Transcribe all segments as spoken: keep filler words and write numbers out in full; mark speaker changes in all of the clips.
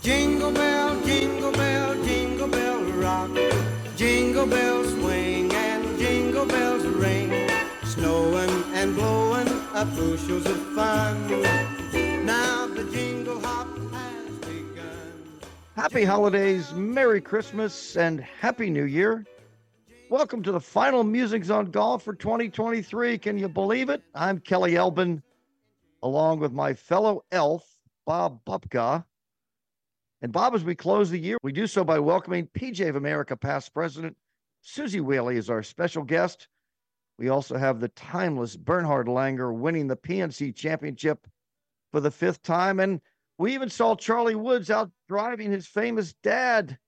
Speaker 1: Jingle bell, jingle bell, jingle bell rock. Jingle bells swing and jingle bells ring. Snowing and blowing up bushels of fun. Now the jingle hop has begun.
Speaker 2: Happy holidays, Merry Christmas, and Happy New Year. Welcome to the final Musings on Golf for twenty twenty-three. Can you believe it? I'm Kelly Elbin, along with my fellow elf, Bob Bupka. And Bob, as we close the year, we do so by welcoming P G A of America past president Suzy Whaley as our special guest. We also have the timeless Bernhard Langer winning the P N C Championship for the fifth time. And we even saw Charlie Woods out driving his famous dad.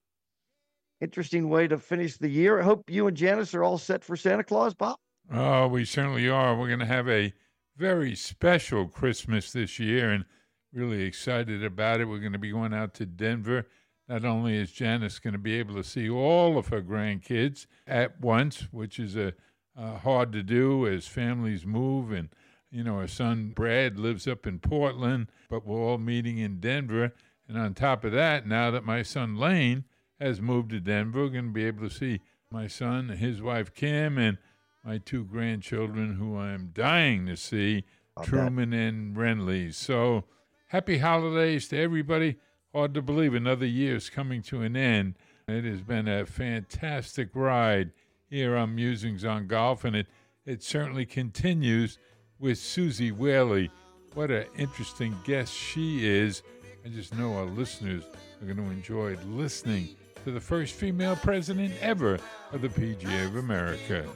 Speaker 2: Interesting way to finish the year. I hope you and Janice are all set for Santa Claus, Bob.
Speaker 3: Oh, we certainly are. We're going to have a very special Christmas this year, and really excited about it. We're going to be going out to Denver. Not only is Janice going to be able to see all of her grandkids at once, which is a uh, hard to do as families move, and you know, her son Brad lives up in Portland, but we're all meeting in Denver. And on top of that, now that my son Lane has moved to Denver, we're going to be able to see my son, his wife Kim, and my two grandchildren who I'm dying to see, I'll Truman bet. and Renly. So happy holidays to everybody. Hard to believe another year is coming to an end. It has been a fantastic ride here on Musings on Golf, and it, it certainly continues with Suzy Whaley. What an interesting guest she is. I just know our listeners are going to enjoy listening to the first female president ever of the P G A of America.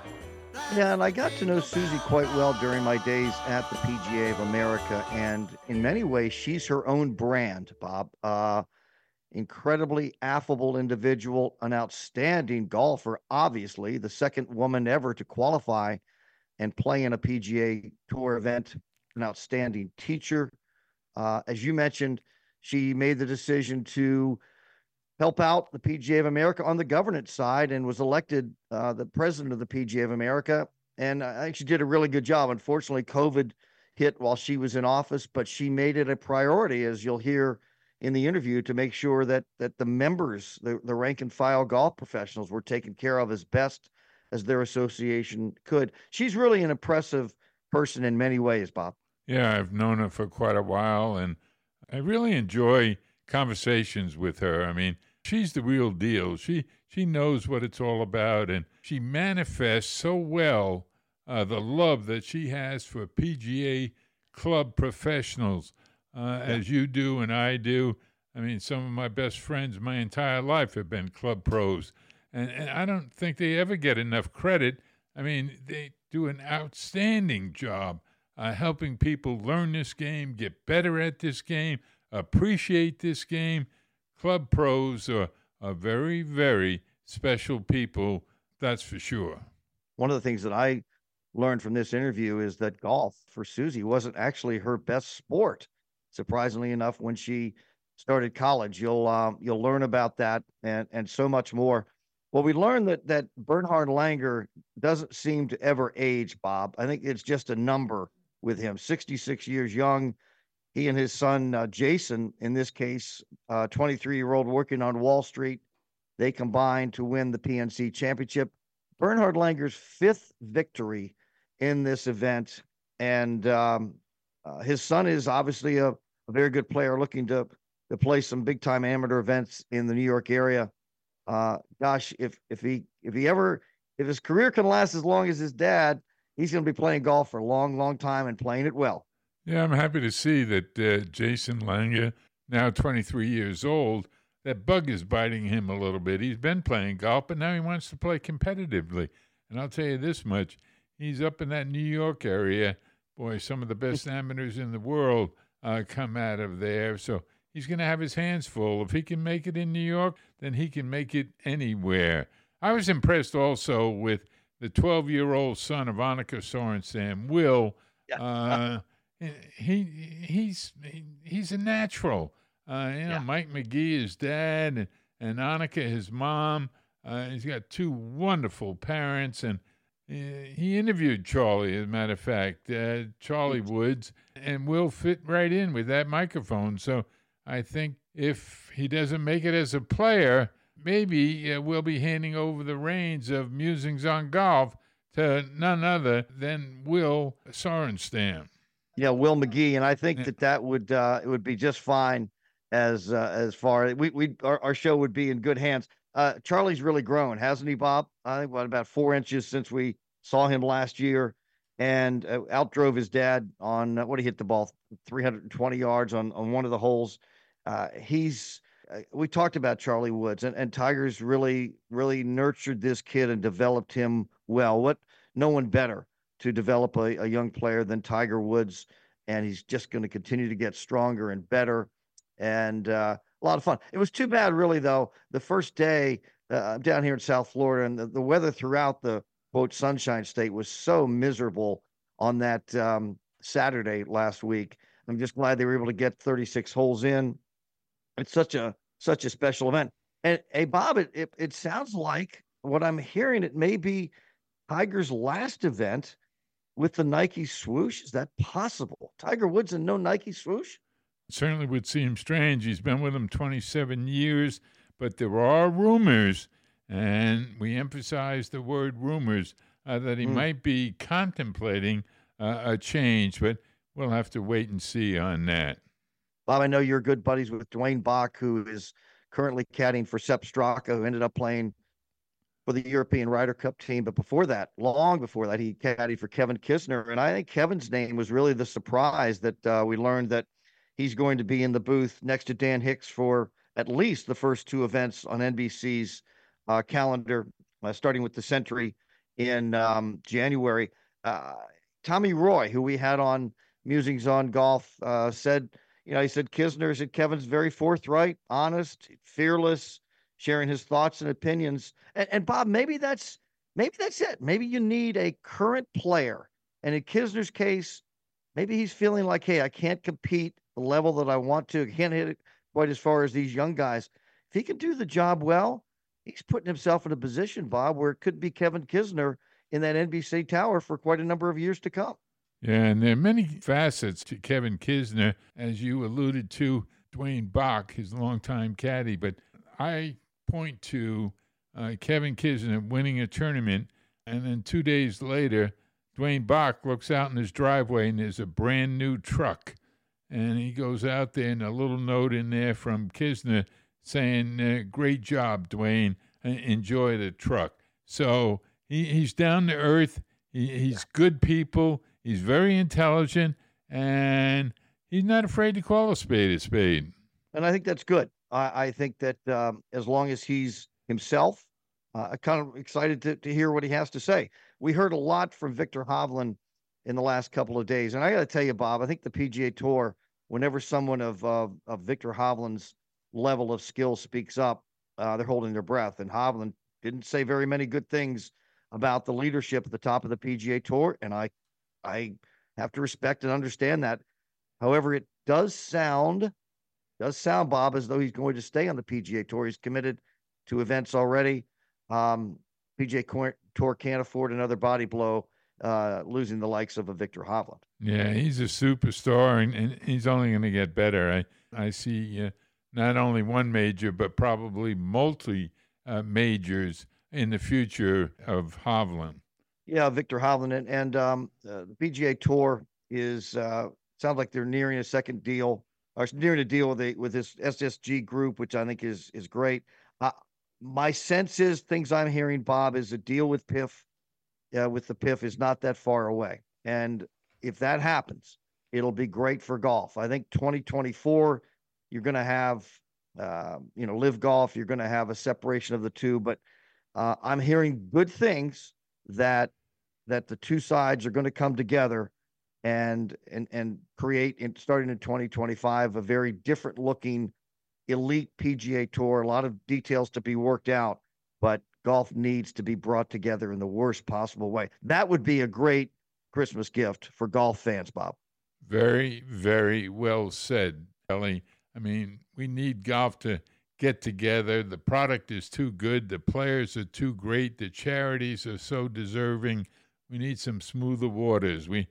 Speaker 2: Yeah, and I got to know Suzy quite well during my days at the P G A of America, and in many ways, she's her own brand, Bob. Uh, incredibly affable individual, an outstanding golfer, obviously, the second woman ever to qualify and play in a P G A Tour event, an outstanding teacher. Uh, as you mentioned, she made the decision to help out the P G A of America on the governance side and was elected uh, the president of the P G A of America. And I think she did a really good job. Unfortunately, COVID hit while she was in office, but she made it a priority, as you'll hear in the interview, to make sure that that the members, the, the rank and file golf professionals, were taken care of as best as their association could. She's really an impressive person in many ways, Bob.
Speaker 3: Yeah, I've known her for quite a while, and I really enjoy conversations with her. I mean, she's the real deal. She she knows what it's all about, and she manifests so well uh, the love that she has for P G A club professionals, uh, yeah. as you do and I do. I mean, some of my best friends my entire life have been club pros, and, and I don't think they ever get enough credit. I mean, they do an outstanding job uh, helping people learn this game, get better at this game, appreciate this game. Club pros are, are very, very special people, that's for sure.
Speaker 2: One of the things that I learned from this interview is that golf for Suzy wasn't actually her best sport. Surprisingly enough, when she started college, you'll um, you'll learn about that and and so much more. Well, we learned that that Bernhard Langer doesn't seem to ever age, Bob. I think it's just a number with him. sixty-six years young. He and his son, uh, Jason, in this case, uh, twenty-three-year-old working on Wall Street, they combined to win the P N C Championship. Bernhard Langer's fifth victory in this event. And um, uh, his son is obviously a, a very good player looking to, to play some big-time amateur events in the New York area. Uh, gosh, if if he if he ever if his career can last as long as his dad, he's going to be playing golf for a long, long time and playing it well.
Speaker 3: Yeah, I'm happy to see that uh, Jason Langer, now twenty-three years old, that bug is biting him a little bit. He's been playing golf, but now he wants to play competitively. And I'll tell you this much, he's up in that New York area. Boy, some of the best amateurs in the world uh, come out of there. So he's going to have his hands full. If he can make it in New York, then he can make it anywhere. I was impressed also with the twelve-year-old son of Annika Sorenstam, Will.
Speaker 2: Yeah.
Speaker 3: Uh, he he's he's a natural. Uh, you know, yeah. Mike McGee, his dad, and, and Annika, his mom. Uh, he's got two wonderful parents, and uh, he interviewed Charlie, as a matter of fact, uh, Charlie Woods, and Will fit right in with that microphone. So I think if he doesn't make it as a player, maybe uh, we'll be handing over the reins of Musings on Golf to none other than Will Sorenstam.
Speaker 2: Yeah, Will McGee, and I think
Speaker 3: Yeah.
Speaker 2: that that would uh, it would be just fine as uh, as far we we our, our show would be in good hands. Uh, Charlie's really grown, hasn't he, Bob? I think what about four inches since we saw him last year, and uh, outdrove his dad on uh, what he hit the ball three hundred twenty yards on on one of the holes. Uh, he's uh, we talked about Charlie Woods, and and Tiger's really really nurtured this kid and developed him well. What no one better to develop a, a young player than Tiger Woods, and he's just going to continue to get stronger and better, and uh, a lot of fun. It was too bad, really, though. The first day, uh, I'm down here in South Florida, and the, the weather throughout the quote Sunshine State was so miserable on that um, Saturday last week. I'm just glad they were able to get thirty-six holes in. It's such a such a special event. And hey, Bob, it it, it sounds like what I'm hearing. It may be Tiger's last event with the Nike swoosh. Is that possible? Tiger Woods and no Nike swoosh?
Speaker 3: Certainly would seem strange. He's been with them twenty-seven years, but there are rumors, and we emphasize the word rumors, uh, that he
Speaker 2: Mm.
Speaker 3: might be contemplating uh, a change, but we'll have to wait and see on that.
Speaker 2: Bob, I know you're good buddies with Dwayne Bach, who is currently caddying for Sepp Straka, who ended up playing for the European Ryder Cup team. But before that, long before that, he caddied for Kevin Kisner. And I think Kevin's name was really the surprise that uh, we learned that he's going to be in the booth next to Dan Hicks for at least the first two events on N B C's uh, calendar, uh, starting with the Century in um, January. Uh, Tommy Roy, who we had on Musings on Golf, uh, said, you know, he said Kisner said Kevin's very forthright, honest, fearless, sharing his thoughts and opinions. And, and Bob, maybe that's maybe that's it. Maybe you need a current player. And in Kisner's case, maybe he's feeling like, hey, I can't compete the level that I want to. I can't hit it quite as far as these young guys. If he can do the job well, he's putting himself in a position, Bob, where it could be Kevin Kisner in that N B C tower for quite a number of years to come.
Speaker 3: Yeah, and there are many facets to Kevin Kisner, as you alluded to, Dwayne Bach, his longtime caddy. But I point to uh, Kevin Kisner winning a tournament, and then two days later, Dwayne Bach looks out in his driveway, and there's a brand new truck. And he goes out there, and a little note in there from Kisner saying, uh, great job, Dwayne. Enjoy the truck. So he, he's down to earth. He, he's good people. He's very intelligent, and he's not afraid to call a spade a spade.
Speaker 2: And I think that's good. I, I think that um, as long as he's himself, uh, I'm kind of excited to, to hear what he has to say. We heard a lot from Viktor Hovland in the last couple of days. And I got to tell you, Bob, I think the P G A Tour, whenever someone of, uh, of Viktor Hovland's level of skill speaks up, uh, they're holding their breath. And Hovland didn't say very many good things about the leadership at the top of the P G A Tour. And I, I have to respect and understand that. However, it does sound, does sound, Bob, as though he's going to stay on the P G A Tour. He's committed to events already. Um, P G A Tour can't afford another body blow, uh, losing the likes of a Viktor Hovland.
Speaker 3: Yeah, he's a superstar, and, and he's only going to get better. I, I see uh, not only one major, but probably multi uh, majors in the future of Hovland.
Speaker 2: Yeah, Viktor Hovland. And, and um, uh, the P G A Tour is, uh, sounds like they're nearing a second deal, or nearing a deal with a, with this S S G group, which I think is is great. Uh, my sense is, things I'm hearing, Bob, is a deal with P I F, uh, with the P I F is not that far away. And if that happens, it'll be great for golf. I think twenty twenty-four, you're going to have, uh, you know, Live Golf, you're going to have a separation of the two. But uh, I'm hearing good things that that the two sides are going to come together and and and create, in, starting in twenty twenty-five, a very different looking elite P G A Tour. A lot of details to be worked out, but golf needs to be brought together in the worst possible way. That would be a great Christmas gift for golf fans, Bob.
Speaker 3: Very, very well said, Kelly. I mean, we need golf to get together. The product is too good. The players are too great. The charities are so deserving. We need some smoother waters. We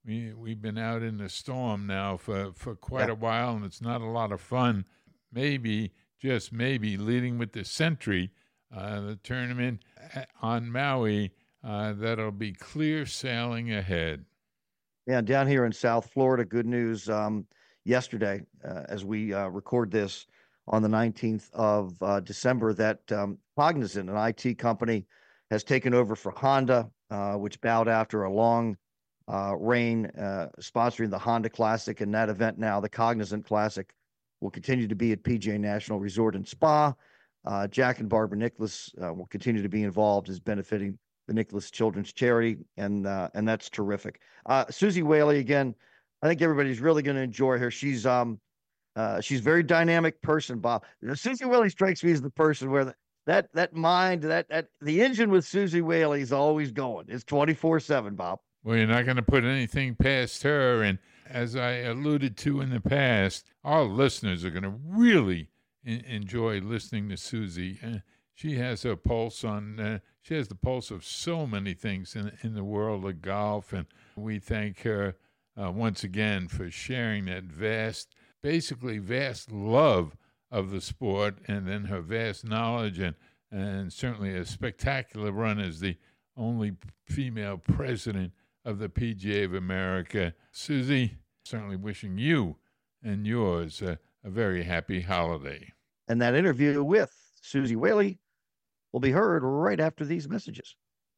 Speaker 3: We, we've been out in the storm now for, for quite
Speaker 2: Yeah.
Speaker 3: a while, and it's not a lot of fun. Maybe, just maybe, leading with the Sentry, uh, the tournament on Maui, uh, that'll be clear sailing ahead.
Speaker 2: Yeah, down here in South Florida, good news. Um, yesterday, uh, as we uh, record this on the nineteenth of uh, December, that um, Cognizant, an I T company, has taken over for Honda, uh, which bowed after a long uh, reign uh, sponsoring the Honda Classic. And that event now, the Cognizant Classic, will continue to be at P G A National Resort and Spa. Uh, Jack and Barbara Nicholas uh, will continue to be involved as benefiting the Nicholas Children's Charity, and uh, and that's terrific. Uh, Suzy Whaley, again, I think everybody's really going to enjoy her. She's um uh, she's a very dynamic person, Bob. Suzy Whaley strikes me as the person where the, that that mind, that that the engine with Suzy Whaley is always going. It's twenty-four seven, Bob.
Speaker 3: Well, you're not going to put anything past her. And as I alluded to in the past, our listeners are going to really in- enjoy listening to Suzy. Uh, she has a pulse on, uh, she has the pulse of so many things in, in the world of golf. And we thank her uh, once again for sharing that vast, basically vast love of the sport, and then her vast knowledge, and, and certainly a spectacular run as the only female president of the P G A of America. Suzy, certainly wishing you and yours a, a very happy holiday.
Speaker 2: And that interview with Suzy Whaley will be heard right after these messages.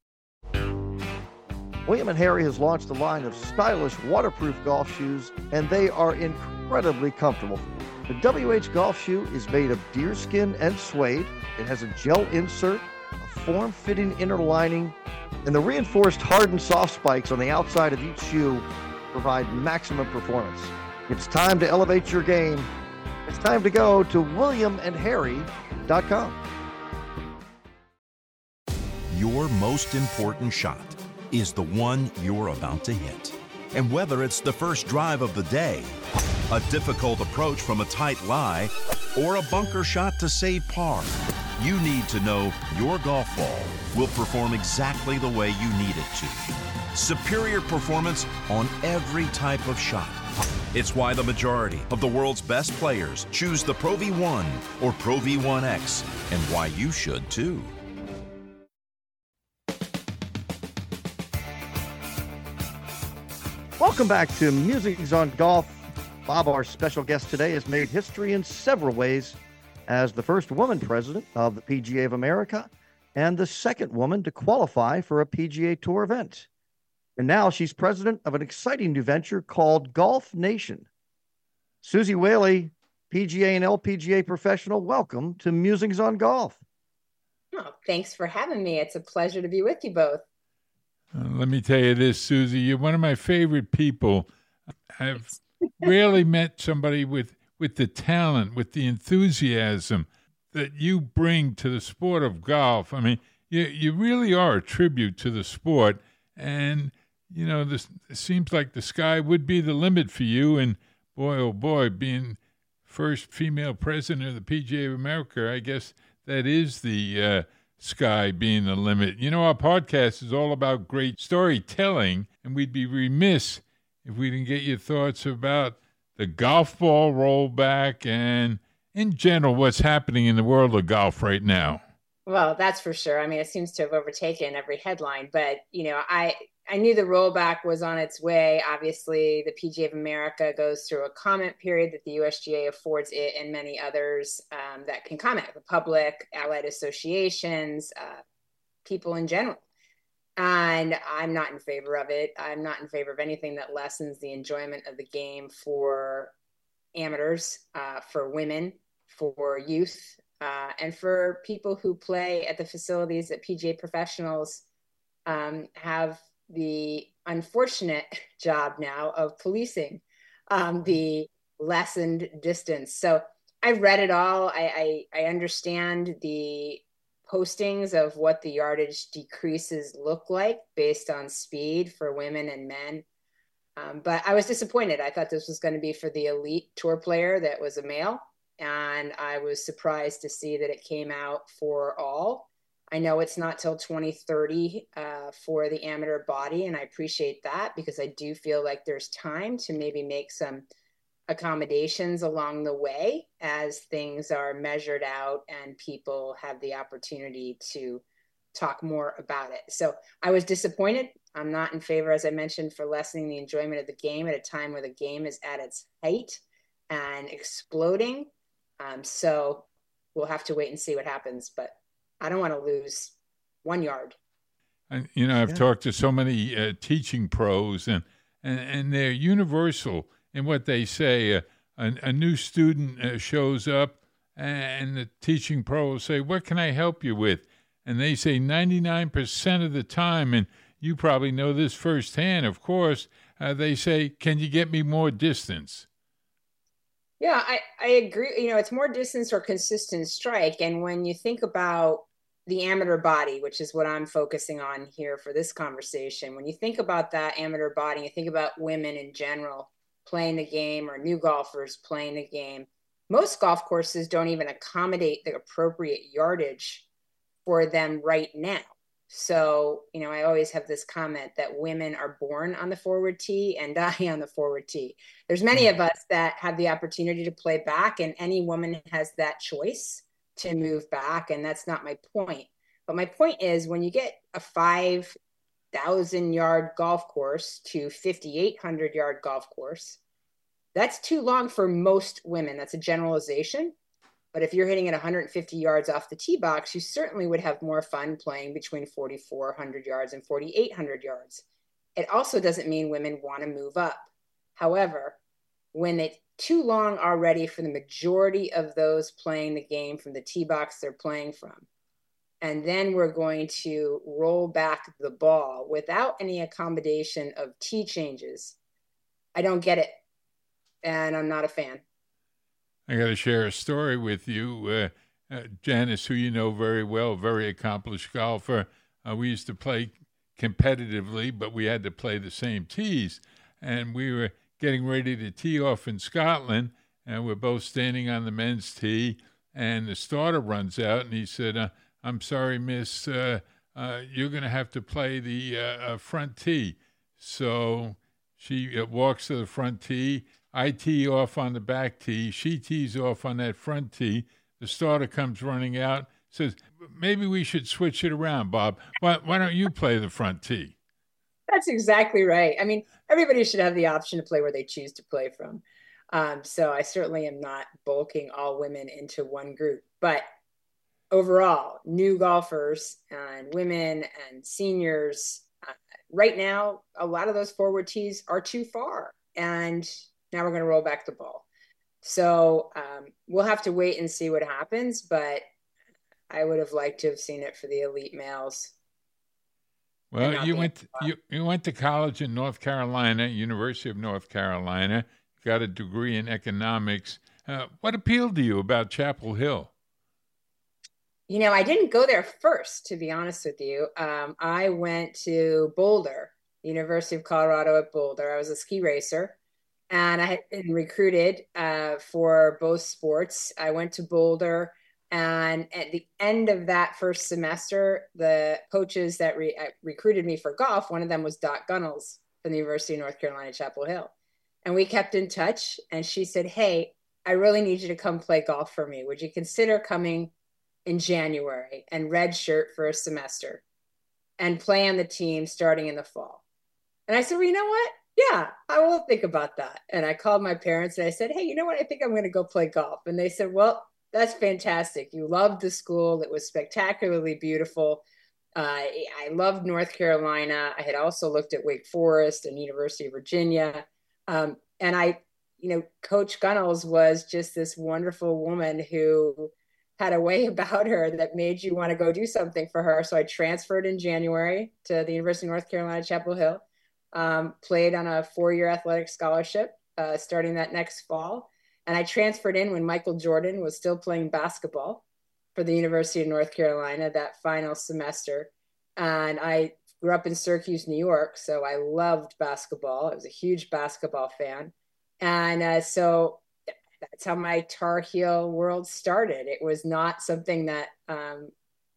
Speaker 2: William and Harry has launched a line of stylish waterproof golf shoes, and they are incredibly comfortable. The W H golf shoe is made of deerskin and suede. It has a gel insert, a form-fitting inner lining, and the reinforced hard and soft spikes on the outside of each shoe provide maximum performance. It's time to elevate your game. It's time to go to william and harry dot com.
Speaker 4: Your most important shot is the one you're about to hit. And whether it's the first drive of the day, a difficult approach from a tight lie, or a bunker shot to save par, you need to know your golf ball will perform exactly the way you need it to. Superior performance on every type of shot. It's why the majority of the world's best players choose the Pro V one or Pro V one X, and why you should too.
Speaker 2: Welcome back to Musings on Golf. Bob, our special guest today, has made history in several ways as the first woman president of the P G A of America and the second woman to qualify for a P G A Tour event. And now she's president of an exciting new venture called Golf Nation. Suzy Whaley, P G A and L P G A professional, welcome to Musings on Golf.
Speaker 5: Oh, thanks for having me. It's a pleasure to be with you both.
Speaker 3: Uh, let me tell you this, Suzy, you're one of my favorite people. I've rarely met somebody with, with the talent, with the enthusiasm that you bring to the sport of golf. I mean, you you really are a tribute to the sport, and you know, this it seems like the sky would be the limit for you. And boy, oh boy, being first female president of the P G A of America, I guess that is the uh, sky being the limit. You know, our podcast is all about great storytelling, and we'd be remiss if we didn't get your thoughts about the golf ball rollback and, in general, what's happening in the world of golf right now.
Speaker 5: Well, that's for sure. I mean, it seems to have overtaken every headline, but, you know, I, I knew the rollback was on its way. Obviously, the P G A of America goes through a comment period that the U S G A affords it and many others um, that can comment, the public, allied associations, uh, people in general. And I'm not in favor of it. I'm not in favor of anything that lessens the enjoyment of the game for amateurs, uh, for women, for youth, uh, and for people who play at the facilities that P G A professionals um, have the unfortunate job now of policing um, the lessened distance. So I read it all. I, I, I understand the postings of what the yardage decreases look like based on speed for women and men. Um, but I was disappointed. I thought this was going to be for the elite tour player that was a male. And I was surprised to see that it came out for all. I know it's not till twenty thirty uh, for the amateur body, and I appreciate that because I do feel like there's time to maybe make some accommodations along the way as things are measured out and people have the opportunity to talk more about it. So I was disappointed. I'm not in favor, as I mentioned, for lessening the enjoyment of the game at a time where the game is at its height and exploding. Um, so we'll have to wait and see what happens, but I don't want to lose one yard.
Speaker 3: And, you know, I've
Speaker 2: Yeah.
Speaker 3: talked to so many uh, teaching pros, and, and, and they're universal in what they say. Uh, a, a new student uh, shows up, and the teaching pro will say, "What can I help you with?" And they say ninety-nine percent of the time, and you probably know this firsthand, of course, uh, they say, "Can you get me more distance?"
Speaker 5: Yeah, I, I agree. You know, it's more distance or consistent strike. And when you think about the amateur body, which is what I'm focusing on here for this conversation, when you think about that amateur body, you think about women in general playing the game or new golfers playing the game, most golf courses don't even accommodate the appropriate yardage for them right now. So, you know, I always have this comment that women are born on the forward tee and die on the forward tee. There's many of us that have the opportunity to play back, and any woman has that choice to move back. And that's not my point. But my point is, when you get a five thousand yard golf course to fifty-eight hundred yard golf course, that's too long for most women. That's a generalization. But if you're hitting it one hundred fifty yards off the tee box, you certainly would have more fun playing between forty-four hundred yards and forty-eight hundred yards. It also doesn't mean women want to move up. However, when it's too long already for the majority of those playing the game from the tee box they're playing from, and then we're going to roll back the ball without any accommodation of tee changes, I don't get it. And I'm not a fan.
Speaker 3: I got to share a story with you. Uh, uh, Janice, who you know very well, very accomplished golfer. Uh, we used to play competitively, but we had to play the same tees. And we were getting ready to tee off in Scotland, and we're both standing on the men's tee, and the starter runs out, and he said, uh, I'm sorry, miss, uh, uh, you're going to have to play the uh, uh, front tee. So she uh, walks to the front tee. I tee off on the back tee. She tees off on that front tee. The starter comes running out, says, maybe we should switch it around, Bob. Why, why don't you play the front tee?
Speaker 5: That's exactly right. I mean, everybody should have the option to play where they choose to play from. Um, so I certainly am not bulking all women into one group. But overall, new golfers and women and seniors, uh, right now, a lot of those forward tees are too far. And now we're going to roll back the ball. So um, we'll have to wait and see what happens, but I would have liked to have seen it for the elite males.
Speaker 3: Well, you went to, you, you went to college in North Carolina, University of North Carolina, got a degree in economics. Uh, what appealed to you about Chapel Hill?
Speaker 5: You know, I didn't go there first, to be honest with you. Um, I went to Boulder, University of Colorado at Boulder. I was a ski racer. And I had been recruited uh, for both sports. I went to Boulder, and at the end of that first semester, the coaches that re- recruited me for golf, one of them was Dot Gunnels from the University of North Carolina, Chapel Hill. And we kept in touch, and she said, hey, I really need you to come play golf for me. Would you consider coming in January and redshirt for a semester and play on the team starting in the fall? And I said, well, you know what? Yeah, I will think about that. And I called my parents and I said, hey, you know what? I think I'm going to go play golf. And they said, well, that's fantastic. You loved the school. It was spectacularly beautiful. Uh, I loved North Carolina. I had also looked at Wake Forest and University of Virginia. Um, and I, you know, Coach Gunnels was just this wonderful woman who had a way about her that made you want to go do something for her. So I transferred in January to the University of North Carolina, Chapel Hill. Um, played on a four-year athletic scholarship uh, starting that next fall. And I transferred in when Michael Jordan was still playing basketball for the University of North Carolina that final semester. And I grew up in Syracuse, New York, so I loved basketball. I was a huge basketball fan. And uh, so that's how my Tar Heel world started. It was not something that um,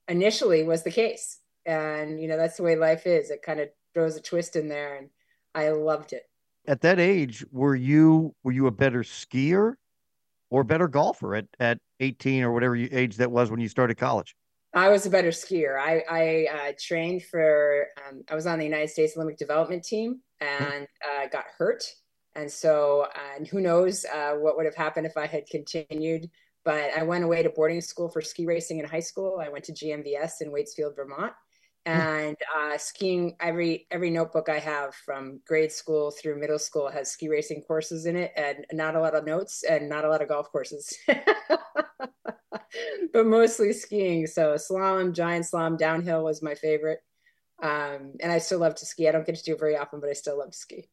Speaker 5: initially was the case. And, you know, that's the way life is. It kind of throws a twist in there, and I loved it.
Speaker 2: At that age, were you were you a better skier or a better golfer at, at eighteen or whatever you, age that was when you started college?
Speaker 5: I was a better skier. I, I uh, trained for, um, I was on the United States Olympic development team and uh, got hurt. And so, uh, and who knows uh, what would have happened if I had continued. But I went away to boarding school for ski racing in high school. I went to G M V S in Waitsfield, Vermont. And uh, skiing, every every notebook I have from grade school through middle school has ski racing courses in it, and not a lot of notes and not a lot of golf courses, but mostly skiing. So slalom, giant slalom, downhill was my favorite. Um, and I still love to ski. I don't get to do it very often, but I still love to ski.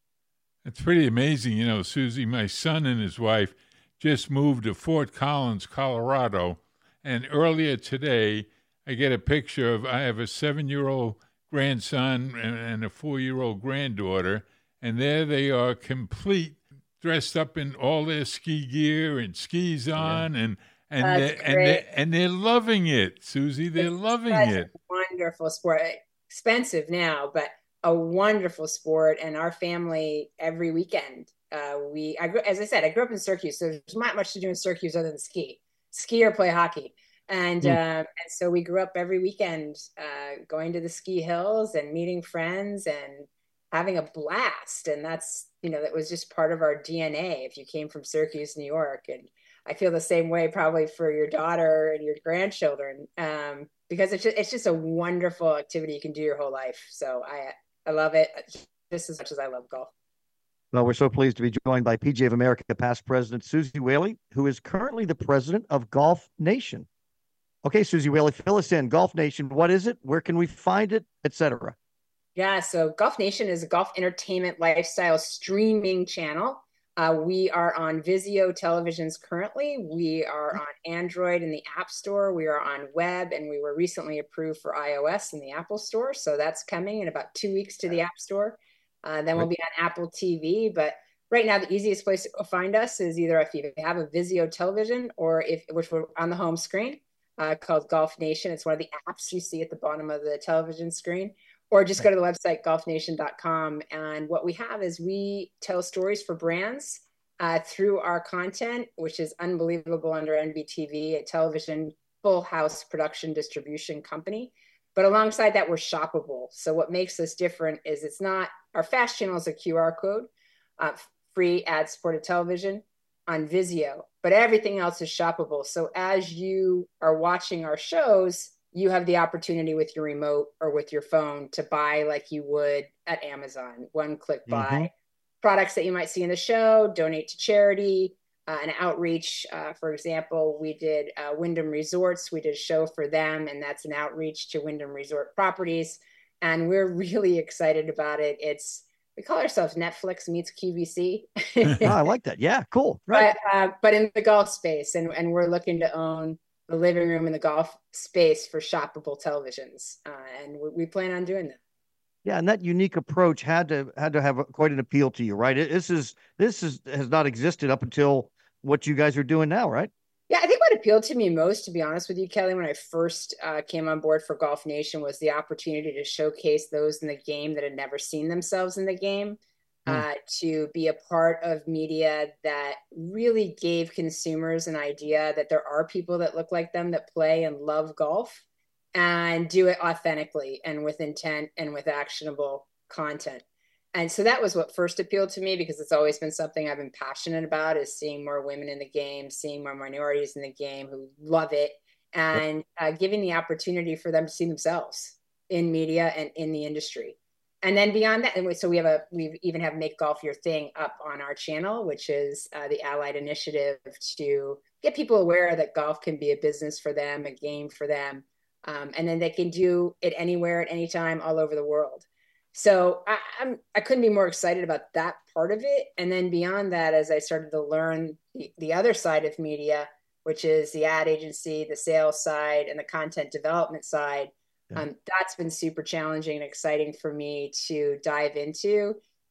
Speaker 3: It's pretty amazing. You know, Susie, my son and his wife just moved to Fort Collins, Colorado. And earlier today, I get a picture of, I have a seven-year-old grandson and, and a four-year-old granddaughter, and there they are, complete, dressed up in all their ski gear and skis on, yeah. and and they're, and they and they're loving it, Susie. They're it's loving it.
Speaker 5: Wonderful sport, expensive now, but a wonderful sport. And our family, every weekend, uh, we, I grew, as I said, I grew up in Syracuse, so there's not much to do in Syracuse other than ski, ski or play hockey. And, mm. um, and so we grew up every weekend uh, going to the ski hills and meeting friends and having a blast. And that's, you know, that was just part of our D N A if you came from Syracuse, New York. And I feel the same way probably for your daughter and your grandchildren, um, because it's just, it's just a wonderful activity you can do your whole life. So I, I love it just as much as I love golf.
Speaker 2: Well, we're so pleased to be joined by P G A of America past president Suzy Whaley, who is currently the president of Golf Nation. Okay, Suzy Whaley, fill us in. Golf Nation, what is it? Where can we find it, et cetera?
Speaker 5: Yeah, so Golf Nation is a golf entertainment lifestyle streaming channel. Uh, we are on Vizio televisions currently. We are on Android in the App Store. We are on web, and we were recently approved for iOS in the Apple Store. So that's coming in about two weeks to the App Store. Uh, then we'll be on Apple T V. But right now, the easiest place to find us is either if you have a Vizio television or if, which we're on the home screen. Uh, called Golf Nation. It's one of the apps you see at the bottom of the television screen, or just go to the website golf nation dot com. And what we have is we tell stories for brands uh, through our content, which is unbelievable under N B T V, a television full house production distribution company. But alongside that, we're shoppable. So what makes us different is it's not, our fast channel is a Q R code, uh, free ad supported television on Vizio, but everything else is shoppable. So as you are watching our shows, you have the opportunity with your remote or with your phone to buy like you would at Amazon, one click buy mm-hmm. products that you might see in the show, donate to charity, uh, an outreach. Uh, for example, we did uh, Wyndham Resorts. We did a show for them, and that's an outreach to Wyndham Resort Properties. And we're really excited about it. It's We call ourselves Netflix meets Q V C.
Speaker 2: Oh, I like that. Yeah, cool. Right.
Speaker 5: But, uh, but in the golf space, and, and we're looking to own the living room in the golf space for shoppable televisions. Uh, and we, we plan on doing that.
Speaker 2: Yeah, and that unique approach had to had to have a, quite an appeal to you, right? It, this is this is has not existed up until what you guys are doing now, right?
Speaker 5: Yeah, I think what appealed to me most, to be honest with you, Kelly, when I first uh, came on board for Golf Nation was the opportunity to showcase those in the game that had never seen themselves in the game, mm. uh, to be a part of media that really gave consumers an idea that there are people that look like them that play and love golf and do it authentically and with intent and with actionable content. And so that was what first appealed to me, because it's always been something I've been passionate about, is seeing more women in the game, seeing more minorities in the game who love it, and uh, giving the opportunity for them to see themselves in media and in the industry. And then beyond that, and we, so we have a, we even have Make Golf Your Thing up on our channel, which is uh, the Allied initiative to get people aware that golf can be a business for them, a game for them. Um, and then they can do it anywhere at any time all over the world. So I, I'm, I couldn't be more excited about that part of it. And then beyond that, as I started to learn the, the other side of media, which is the ad agency, the sales side, and the content development side, yeah. um, that's been super challenging and exciting for me to dive into.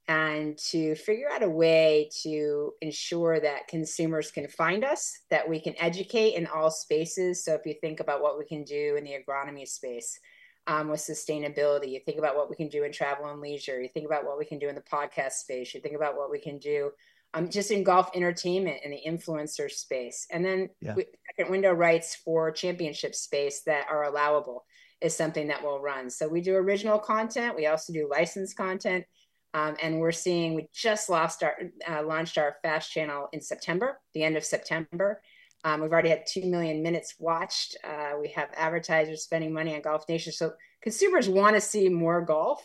Speaker 5: and to figure out a way to ensure that consumers can find us, that we can educate in all spaces. So if you think about what we can do in the agronomy space, um, with sustainability, you think about what we can do in travel and leisure, you think about what we can do in the podcast space, you think about what we can do um, just in golf entertainment and the influencer space. And then
Speaker 2: Yeah.
Speaker 5: we, second window rights for championship space that are allowable is something that we'll run. So we do original content. We also do licensed content. Um, and we're seeing, we just lost our, uh, launched our FAST channel in September, the end of September. Um, we've already had two million minutes watched. Uh, we have advertisers spending money on Golf Nation. So consumers want to see more golf.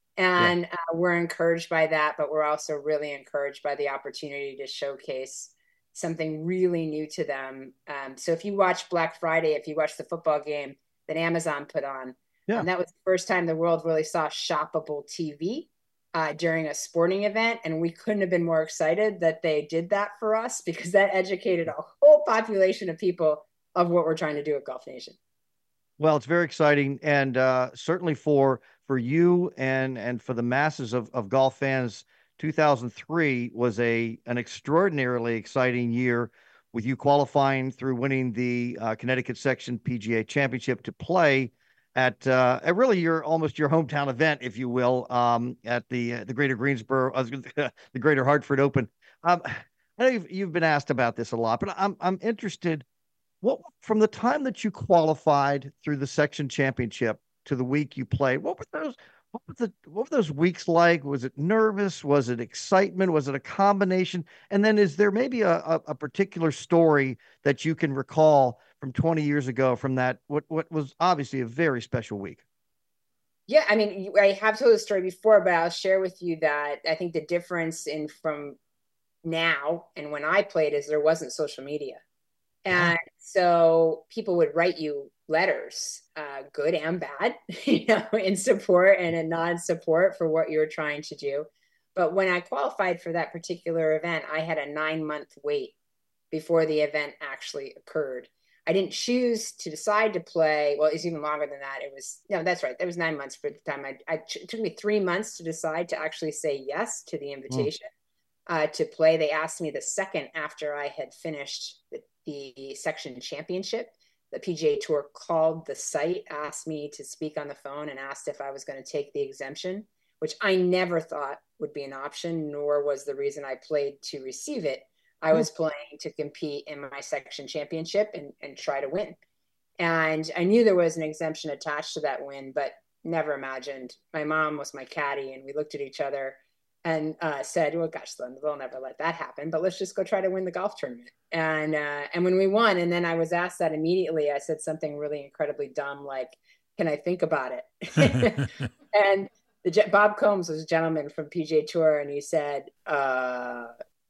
Speaker 5: And yeah. uh, we're encouraged by that, but we're also really encouraged by the opportunity to showcase something really new to them. Um, so if you watch Black Friday, if you watch the football game that Amazon put on, yeah. and that was the first time the world really saw shoppable T V. Uh, during a sporting event, and we couldn't have been more excited that they did that for us, because that educated a whole population of people of what we're trying to do at Golf Nation.
Speaker 2: Well, it's very exciting, and uh, certainly for for you and and for the masses of, of golf fans, two thousand three was a an extraordinarily exciting year, with you qualifying through winning the uh, Connecticut Section P G A Championship to play at uh, at really your almost your hometown event, if you will, um, at the uh, the Greater Greensboro, uh, the Greater Hartford Open. Um, I know you've, you've been asked about this a lot, but I'm I'm interested. What from the time that you qualified through the section championship to the week you played, what were those? What were the what were those weeks like? Was it nervous? Was it excitement? Was it a combination? And then is there maybe a, a, a particular story that you can recall from twenty years ago from that, what, what was obviously a very special week?
Speaker 5: Yeah, I mean, I have told the story before, but I'll share with you that I think the difference in from now and when I played is there wasn't social media. And yeah. so people would write you letters, uh, good and bad, you know, in support and in non-support for what you were trying to do. But when I qualified for that particular event, I had a nine month wait before the event actually occurred. I didn't choose to decide to play. Well, it's even longer than that. It was, no, that's right. That was nine months for the time. I, I it took me three months to decide to actually say yes to the invitation mm. uh, to play. They asked me the second after I had finished the, the section championship. The P G A Tour called the site, asked me to speak on the phone, and asked if I was going to take the exemption, which I never thought would be an option, nor was the reason I played to receive it. I was playing to compete in my section championship and, and try to win. And I knew there was an exemption attached to that win, but never imagined. My mom was my caddy, and we looked at each other and uh, said, well, gosh, they'll never let that happen, but let's just go try to win the golf tournament. And uh, and when we won, and then I was asked that immediately, I said something really incredibly dumb, like, can I think about it? And the, Bob Combs was a gentleman from P G A Tour, and he said, uh,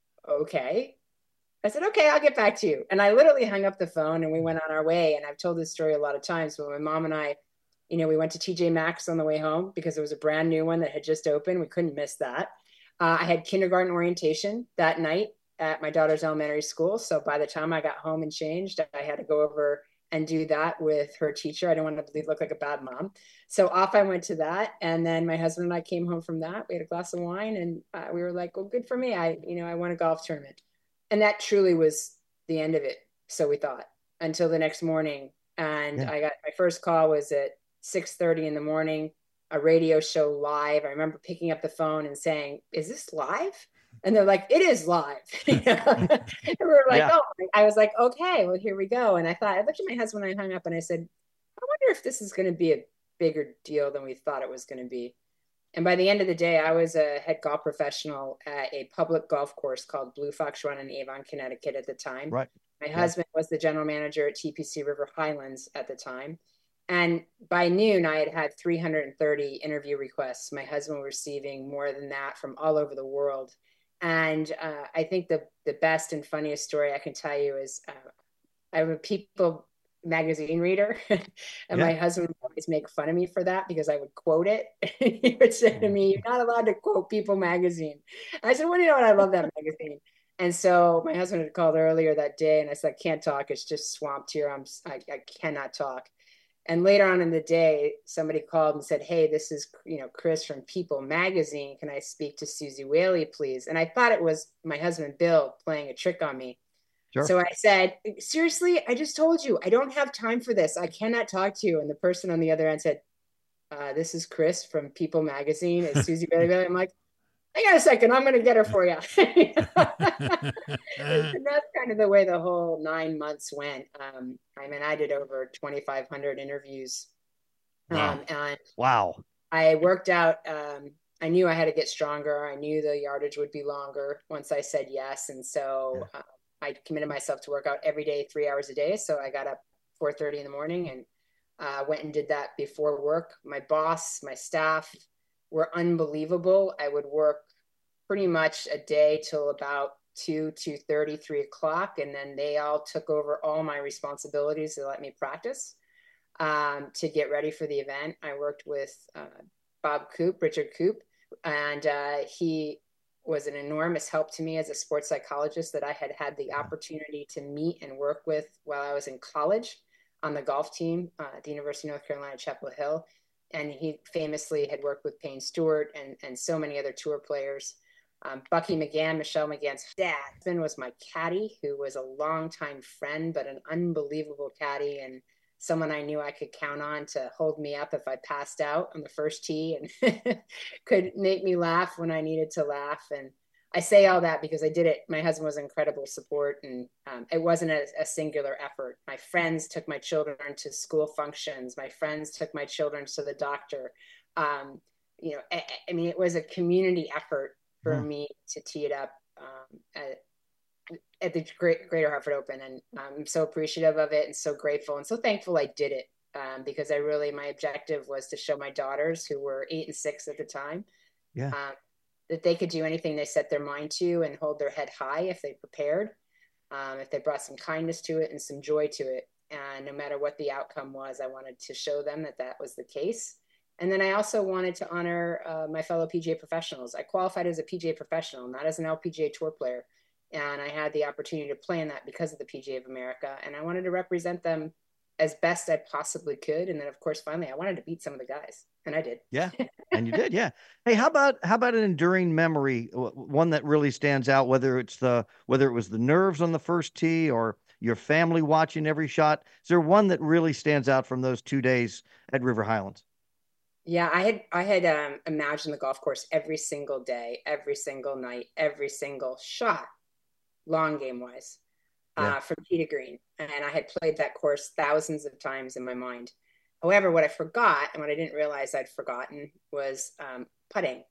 Speaker 5: okay. I said, okay, I'll get back to you. And I literally hung up the phone and we went on our way. And I've told this story a lot of times, but my mom and I, you know, we went to T J Maxx on the way home because it was a brand new one that had just opened. We couldn't miss that. Uh, I had kindergarten orientation that night at my daughter's elementary school. So by the time I got home and changed, I had to go over and do that with her teacher. I didn't want to look like a bad mom. So off I went to that. And then my husband and I came home from that. We had a glass of wine and uh, we were like, well, good for me. I, you know, I won a golf tournament. And that truly was the end of it. So we thought, until the next morning. And yeah. I got, my first call was at six thirty in the morning, a radio show live. I remember picking up the phone and saying, is this live? And they're like, it is live. You know? And we were like, yeah. oh, I was like, okay, well, here we go. And I thought, I looked at my husband when I hung up and I said, I wonder if this is going to be a bigger deal than we thought it was going to be. And by the end of the day, I was a head golf professional at a public golf course called Blue Fox Run in Avon, Connecticut at the time.
Speaker 2: Right.
Speaker 5: My yeah. husband was the general manager at T P C River Highlands at the time. And by noon, I had had three hundred thirty interview requests. My husband was receiving more than that from all over the world. And uh, I think the, the best and funniest story I can tell you is uh, I'm a People magazine reader and yeah. my husband would always make fun of me for that because I would quote it. He would say to me, you're not allowed to quote People magazine. I said, well, you know what? I love that magazine. And so my husband had called earlier that day and I said, I can't talk. It's just swamped here. I'm, I, I cannot talk. And later on in the day, somebody called and said, hey, this is, you know, Chris from People Magazine. Can I speak to Suzy Whaley, please? And I thought it was my husband, Bill, playing a trick on me.
Speaker 2: Sure.
Speaker 5: So I said, seriously, I just told you, I don't have time for this. I cannot talk to you. And the person on the other end said, uh, this is Chris from People Magazine. Is Suzy Whaley? I'm like, hang on a second, I'm going to get her for you. And that's kind of the way the whole nine months went. Um, I mean, I did over twenty-five hundred interviews.
Speaker 3: Wow.
Speaker 5: Um, and
Speaker 2: Wow.
Speaker 5: I worked out, um, I knew I had to get stronger. I knew the yardage would be longer once I said yes. And so uh, I committed myself to work out every day, three hours a day. So I got up four thirty in the morning and uh, went and did that before work. My boss, my staff were unbelievable. I would work pretty much a day till about two, two thirty, three o'clock. And then they all took over all my responsibilities to let me practice um, to get ready for the event. I worked with uh, Bob Coop, Richard Coop, and uh, he was an enormous help to me as a sports psychologist that I had had the opportunity to meet and work with while I was in college on the golf team uh, at the University of North Carolina, Chapel Hill. And he famously had worked with Payne Stewart and, and so many other tour players. Um, Bucky McGann, Michelle McGann's dad, was my caddy, who was a longtime friend, but an unbelievable caddy and someone I knew I could count on to hold me up if I passed out on the first tee and could make me laugh when I needed to laugh. And I say all that because I did it. My husband was incredible support, and um, it wasn't a, a singular effort. My friends took my children to school functions. My friends took my children to the doctor. Um, you know, I, I mean, it was a community effort for mm. me to tee it up um, at, at the Great, Greater Hartford Open. And I'm so appreciative of it and so grateful and so thankful I did it um, because I really, my objective was to show my daughters, who were eight and six at the time,
Speaker 2: yeah.
Speaker 5: um, that they could do anything they set their mind to and hold their head high if they prepared, um, if they brought some kindness to it and some joy to it. And no matter what the outcome was, I wanted to show them that that was the case. And then I also wanted to honor uh, my fellow P G A professionals. I qualified as a P G A professional, not as an L P G A tour player. And I had the opportunity to play in that because of the P G A of America. And I wanted to represent them as best I possibly could. And then, of course, finally, I wanted to beat some of the guys. And I did.
Speaker 2: Yeah. And you did. Yeah. Hey, how about, how about an enduring memory? One that really stands out, whether it's the, whether it was the nerves on the first tee or your family watching every shot. Is there one that really stands out from those two days at River Highlands?
Speaker 5: Yeah, I had, I had um, imagined the golf course every single day, every single night, every single shot, long game wise,
Speaker 2: yeah.
Speaker 5: uh, from tee to green. And I had played that course thousands of times in my mind. However, what I forgot and what I didn't realize I'd forgotten was um, putting.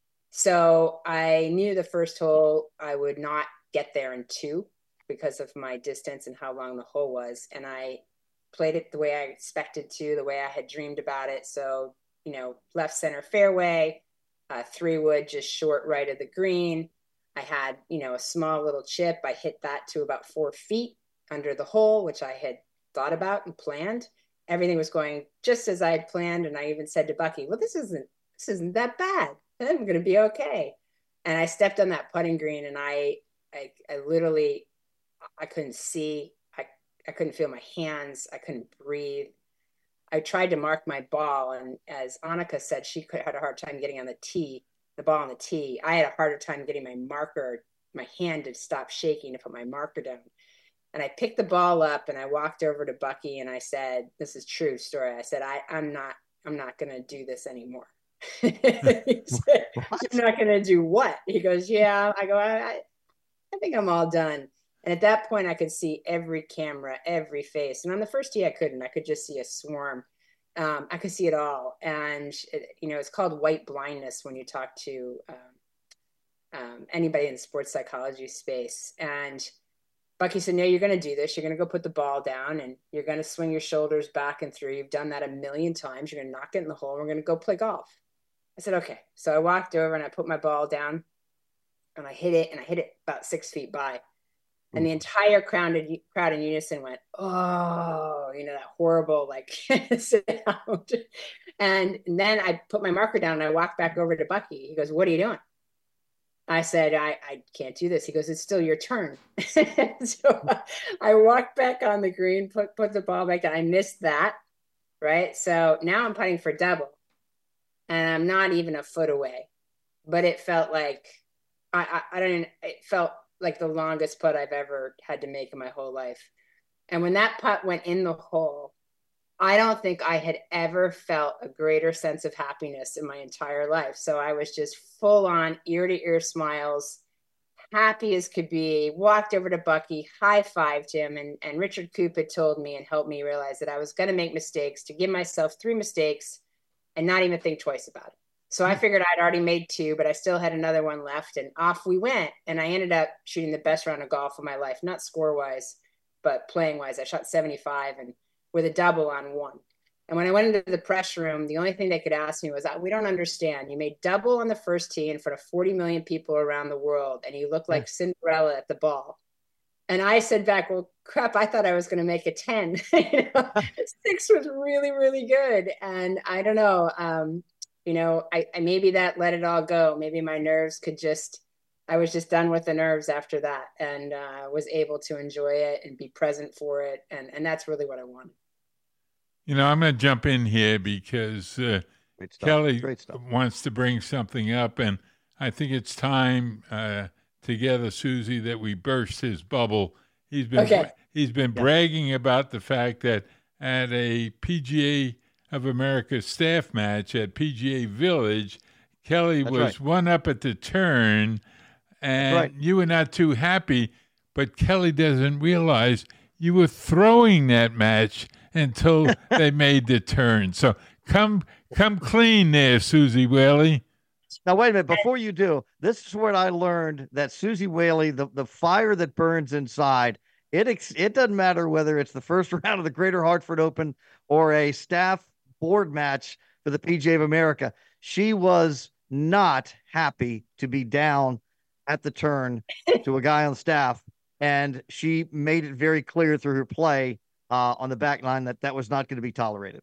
Speaker 5: So I knew the first hole I would not get there in two because of my distance and how long the hole was. And I played it the way I expected to, the way I had dreamed about it. So, you know, left center fairway, uh, three wood just short right of the green. I had, you know, a small little chip. I hit that to about four feet under the hole, which I had thought about and planned. Everything was going just as I had planned. And I even said to Bucky, well, this isn't, this isn't that bad. I'm going to be okay. And I stepped on that putting green and I, I, I literally, I couldn't see. I, I couldn't feel my hands. I couldn't breathe. I tried to mark my ball. And as Annika said, she could, had a hard time getting on the tee, the ball on the tee. I had a harder time getting my marker, my hand to stop shaking to put my marker down. And I picked the ball up and I walked over to Bucky and I said, this is true story. I said, I, I'm not, I'm not going to do this anymore. He said, you're not going to do what? He goes, yeah. I go, I, I think I'm all done. And at that point I could see every camera, every face. And on the first tee, I couldn't, I could just see a swarm. Um, I could see it all. And, it, you know, it's called white blindness when you talk to um, um, anybody in the sports psychology space. And Bucky said, no, you're going to do this. You're going to go put the ball down and you're going to swing your shoulders back and through. You've done that a million times. You're going to knock it in the hole. And we're going to go play golf. I said, okay. So I walked over and I put my ball down and I hit it and I hit it about six feet by. And the entire crowd, crowd in unison went, oh, you know, that horrible, like, sound. And, and then I put my marker down and I walked back over to Bucky. He goes, what are you doing? I said, I, I can't do this. He goes, it's still your turn. So I walked back on the green, put, put the ball back down. I missed that. right? So now I'm putting for double, and I'm not even a foot away, but it felt like I, I, I don't even, it felt like the longest putt I've ever had to make in my whole life. And when that putt went in the hole, I don't think I had ever felt a greater sense of happiness in my entire life. So I was just full on ear to ear smiles, happy as could be, walked over to Bucky, high-fived him, and, and Richard Coop had told me and helped me realize that I was going to make mistakes, to give myself three mistakes and not even think twice about it. So I figured I'd already made two, but I still had another one left, and off we went. And I ended up shooting the best round of golf of my life, not score-wise, but playing-wise. I shot seventy-five and with a double on one. And when I went into the press room, the only thing they could ask me was, we don't understand. You made double on the first tee in front of forty million people around the world, and you look like Cinderella at the ball. And I said back, well, crap, I thought I was going to make a ten. You know, six was really, really good. And I don't know, um, you know, I, I maybe that let it all go. Maybe my nerves could just, I was just done with the nerves after that, and uh, was able to enjoy it and be present for it. And, and that's really what I wanted.
Speaker 3: You know, I'm going to jump in here because uh, Kelly wants to bring something up, and I think it's time uh, together, Susie, that we burst his bubble. He's been
Speaker 5: okay.
Speaker 3: he's been yeah. bragging about the fact that at a P G A of America staff match at P G A Village, Kelly That's was right. one up at the turn, and right. you were not too happy, but Kelly doesn't realize you were throwing that match until they made the turn. So come come clean there, Susie Whaley.
Speaker 2: Now, wait a minute. Before you do, this is what I learned, that Susie Whaley, the, the fire that burns inside, it it doesn't matter whether it's the first round of the Greater Hartford Open or a staff board match for the P G A of America. She was not happy to be down at the turn to a guy on staff, and she made it very clear through her play uh, on the back line that that was not going to be tolerated.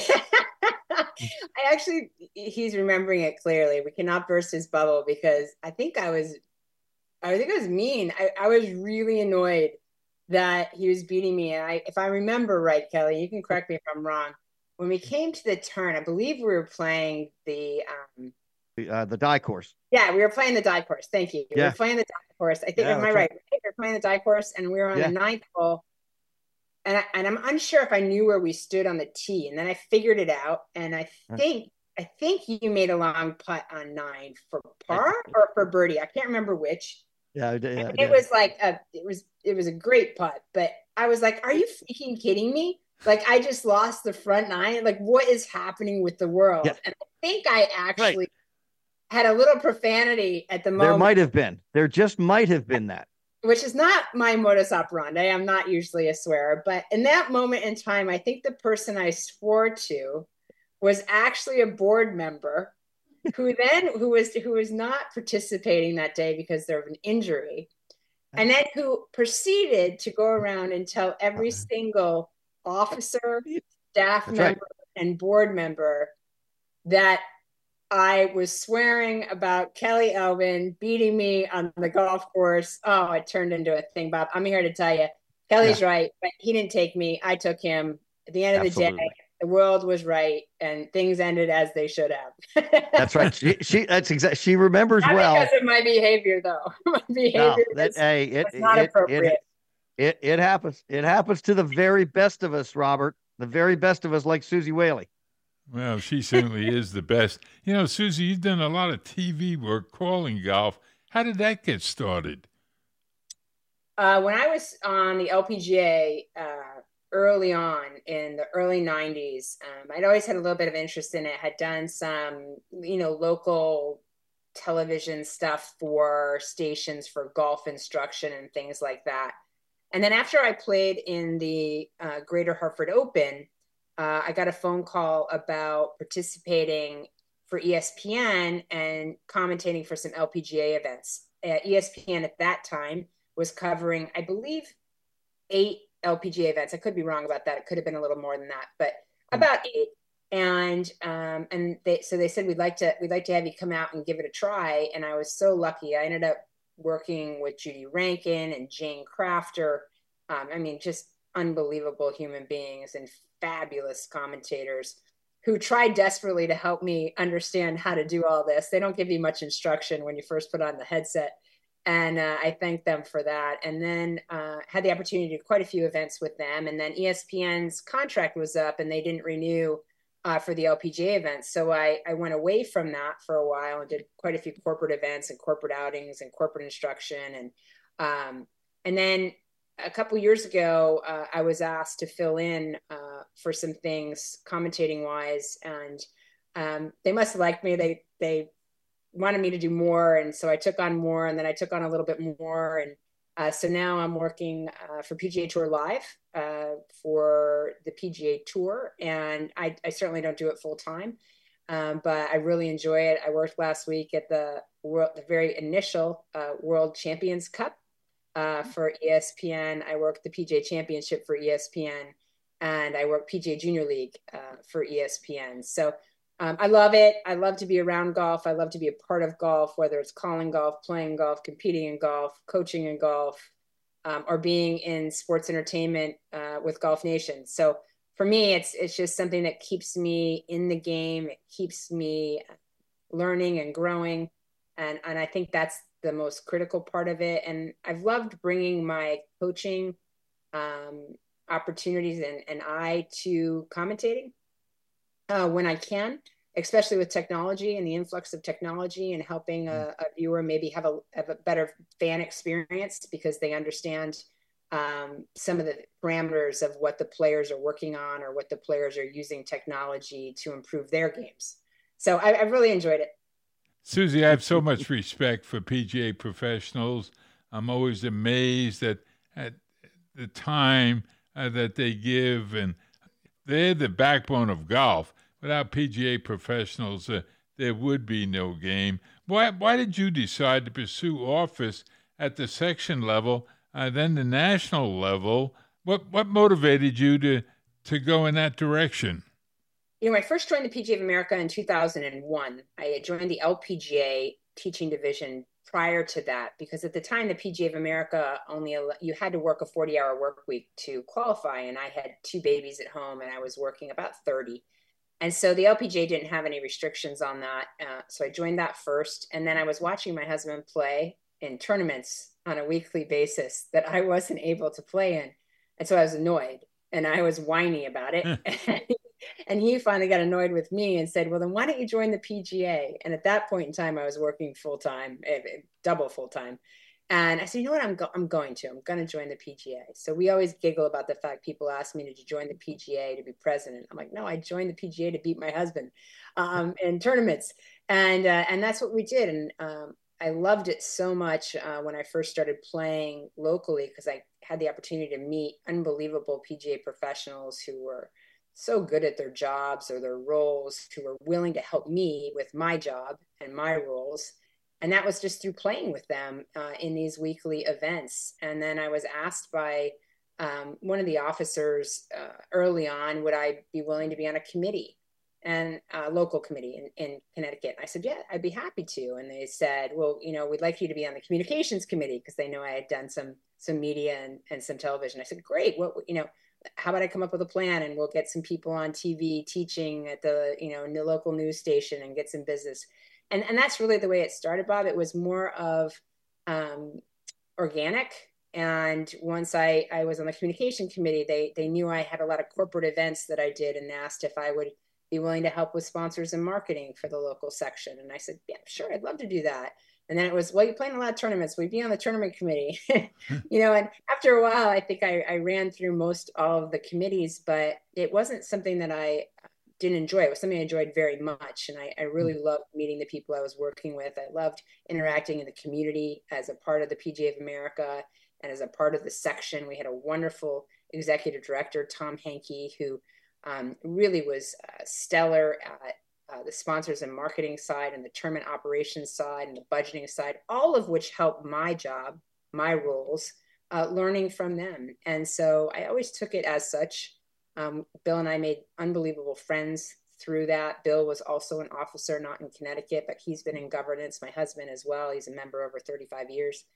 Speaker 5: I actually, he's remembering it clearly. We cannot burst his bubble because I think I was, I think I was mean. I, I was really annoyed that he was beating me. And I, if I remember right, Kelly, you can correct me if I'm wrong. When we came to the turn, I believe we were playing the, um,
Speaker 2: the, uh, the die course.
Speaker 5: Yeah, we were playing the die course. Thank you. Yeah. We were playing the die course. I think, yeah, am I right? right? We were playing the die course, and we were on yeah. the ninth hole. And, I, and I'm unsure if I knew where we stood on the tee. And then I figured it out. And I think I think you made a long putt on nine for par or for birdie. I can't remember which.
Speaker 2: Yeah, I did, yeah I
Speaker 5: it was like a it was it was a great putt. But I was like, are you freaking kidding me? Like, I just lost the front nine. Like, what is happening with the world? Yeah. And I think I actually right. had a little profanity at the moment.
Speaker 2: There might have been. There just might have been that.
Speaker 5: Which is not my modus operandi. I'm not usually a swearer, but in that moment in time, I think the person I swore to was actually a board member who then, who was, who was not participating that day because of an injury. And then who proceeded to go around and tell every single officer, staff That's member, right. and board member that I was swearing about Kelly Elvin beating me on the golf course. Oh, it turned into a thing, Bob. I'm here to tell you, Kelly's yeah. right, but he didn't take me. I took him. At the end of Absolutely. the day, the world was right, and things ended as they should have.
Speaker 2: That's right. She, she that's exactly. She remembers
Speaker 5: not
Speaker 2: well.
Speaker 5: Because of my behavior, though. My behavior
Speaker 2: no, that,
Speaker 5: was,
Speaker 2: hey, it,
Speaker 5: was not
Speaker 2: it,
Speaker 5: appropriate.
Speaker 2: It, it it happens. It happens to the very best of us, Robert. The very best of us, like Susie Whaley.
Speaker 3: Well, she certainly is the best. You know, Susie, you've done a lot of T V work calling golf. How did that get started?
Speaker 5: Uh, when I was on the L P G A uh, early on in the early nineties, um, I'd always had a little bit of interest in it, had done some, you know, local television stuff for stations for golf instruction and things like that. And then after I played in the uh, Greater Hartford Open, Uh, I got a phone call about participating for E S P N and commentating for some L P G A events. Uh, E S P N at that time was covering, I believe, eight L P G A events. I could be wrong about that. It could have been a little more than that, but about eight. And um, and they so they said we'd like to we'd like to have you come out and give it a try. And I was so lucky. I ended up working with Judy Rankin and Jane Crafter. Um, I mean, just unbelievable human beings and fabulous commentators who tried desperately to help me understand how to do all this. They don't give you much instruction when you first put on the headset. And uh, I thank them for that. And then uh, had the opportunity to do quite a few events with them. And then E S P N's contract was up and they didn't renew uh, for the L P G A events. So I, I went away from that for a while and did quite a few corporate events and corporate outings and corporate instruction. And um, and then a couple years ago, uh, I was asked to fill in uh, for some things commentating wise. And um, they must have liked me. They, they, wanted me to do more. And so I took on more, and then I took on a little bit more. And uh, so now I'm working uh, for P G A Tour Live uh, for the P G A Tour. And I, I certainly don't do it full time, um, but I really enjoy it. I worked last week at the world, the very initial uh, World Champions Cup uh, for E S P N. I worked the P G A Championship for E S P N, and I worked P G A Junior League uh, for E S P N. So Um, I love it. I love to be around golf. I love to be a part of golf, whether it's calling golf, playing golf, competing in golf, coaching in golf, um, or being in sports entertainment uh, with Golf Nation. So for me, it's it's just something that keeps me in the game. It keeps me learning and growing. And, and I think that's the most critical part of it. And I've loved bringing my coaching um, opportunities and, and eye to commentating. Uh, when I can, especially with technology and the influx of technology and helping a, a viewer maybe have a, have a better fan experience because they understand um, some of the parameters of what the players are working on or what the players are using technology to improve their games. So I, I've really enjoyed it.
Speaker 3: Susie, I have so much respect for P G A professionals. I'm always amazed at, at the time uh, that they give, and they're the backbone of golf. Without P G A professionals, uh, there would be no game. Why, why did you decide to pursue office at the section level, uh, then the national level? What what motivated you to, to go in that direction?
Speaker 5: You know, I first joined the P G A of America in two thousand one. I had joined the L P G A teaching division prior to that, because at the time, the P G A of America only, you had to work a forty hour work week to qualify. And I had two babies at home and I was working about thirty. And so the L P G A didn't have any restrictions on that. Uh, so I joined that first. And then I was watching my husband play in tournaments on a weekly basis that I wasn't able to play in. And so I was annoyed and I was whiny about it. And he finally got annoyed with me and said, well, then why don't you join the P G A? And at that point in time, I was working full time, double full time. And I said, you know what, I'm, go- I'm going to, I'm going to join the P G A. So we always giggle about the fact people ask me to join the P G A to be president. I'm like, no, I joined the P G A to beat my husband um, in tournaments. And, uh, and that's what we did. And um, I loved it so much uh, when I first started playing locally, because I had the opportunity to meet unbelievable P G A professionals who were so good at their jobs or their roles, who were willing to help me with my job and my roles. And that was just through playing with them uh, in these weekly events. And then I was asked by um, one of the officers uh, early on, would I be willing to be on a committee, and a local committee in, in Connecticut? And I said, yeah, I'd be happy to. And they said, well, you know, we'd like you to be on the communications committee, because they know I had done some some media and, and some television. I said, great. What, you know, how about I come up with a plan and we'll get some people on T V teaching at the, you know, in the local news station and get some business. And, and that's really the way it started, Bob. It was more of um, organic. And once I, I was on the communication committee, they, they knew I had a lot of corporate events that I did and asked if I would be willing to help with sponsors and marketing for the local section. And I said, yeah, sure, I'd love to do that. And then it was, well, you're playing a lot of tournaments. We'd be on the tournament committee, you know, and after a while, I think I, I ran through most all of the committees, but it wasn't something that I didn't enjoy. It was something I enjoyed very much. And I, I really loved meeting the people I was working with. I loved interacting in the community as a part of the P G A of America and as a part of the section. We had a wonderful executive director, Tom Hankey, who um, really was uh, stellar at uh, the sponsors and marketing side and the tournament operations side and the budgeting side, all of which helped my job, my roles, uh, learning from them. And so I always took it as such. Um, Bill and I made unbelievable friends through that. Bill was also an officer, not in Connecticut, but he's been in governance. My husband as well. He's a member over thirty-five years.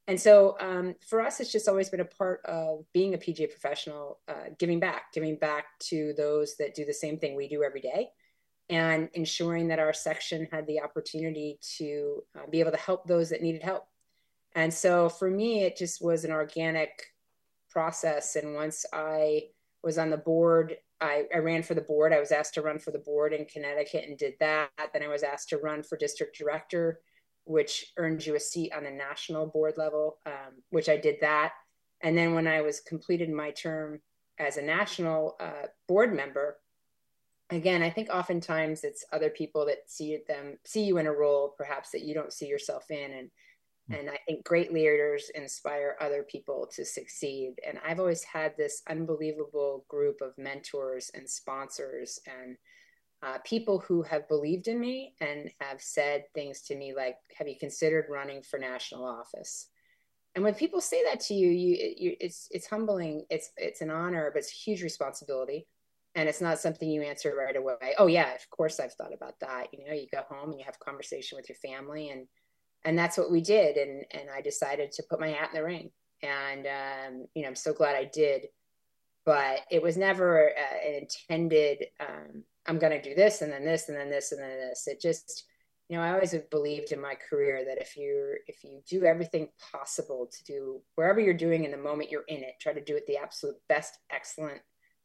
Speaker 5: And so um, for us, it's just always been a part of being a P G A professional, uh, giving back, giving back to those that do the same thing we do every day, and ensuring that our section had the opportunity to uh, be able to help those that needed help. And so for me, it just was an organic process. And once I was on the board, I, I ran for the board. I was asked to run for the board in Connecticut and did that. Then I was asked to run for district director, which earned you a seat on the national board level, um, which I did that. And then when I was completed my term as a national uh, board member, again, I think oftentimes it's other people that see them, see you in a role perhaps that you don't see yourself in. And, and I think great leaders inspire other people to succeed. And I've always had this unbelievable group of mentors and sponsors and Uh, people who have believed in me and have said things to me like, have you considered running for national office? And when people say that to you, you, you it's it's humbling. It's it's an honor, but it's a huge responsibility. And it's not something you answer right away. Oh yeah, of course I've thought about that. You know, you go home and you have a conversation with your family, and and that's what we did. And and I decided to put my hat in the ring. And um, you know, I'm so glad I did. But it was never uh, an intended, um, I'm going to do this and then this and then this and then this. It just, you know, I always have believed in my career that if you're, if you do everything possible to do wherever you're doing in the moment you're in it, try to do it the absolute best, excellent.